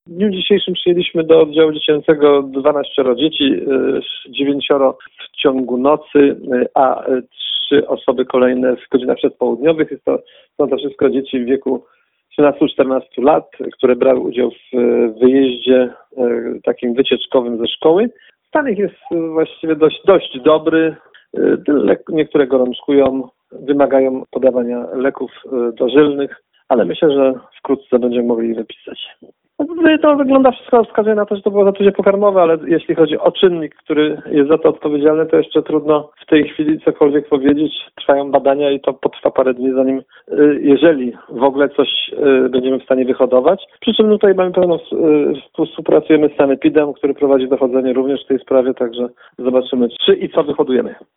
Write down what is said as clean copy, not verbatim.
W dniu dzisiejszym przyjęliśmy do oddziału dziecięcego 12 dzieci, 9 w ciągu nocy, a 3 osoby kolejne w godzinach przedpołudniowych. Są to wszystko dzieci w wieku 13-14 lat, które brały udział w wyjeździe takim wycieczkowym ze szkoły. Stan ich jest właściwie dość dobry. Niektóre gorączkują, wymagają podawania leków dożylnych, ale myślę, że wkrótce będziemy mogli ich wypisać. To wygląda, wszystko wskazuje na to, że to było zatrucie pokarmowe, ale jeśli chodzi o czynnik, który jest za to odpowiedzialny, to jeszcze trudno w tej chwili cokolwiek powiedzieć. Trwają badania i to potrwa parę dni, zanim, jeżeli w ogóle coś będziemy w stanie wyhodować. Przy czym tutaj mamy współpracujemy z Sanepidem, który prowadzi dochodzenie również w tej sprawie, także zobaczymy, czy i co wyhodujemy.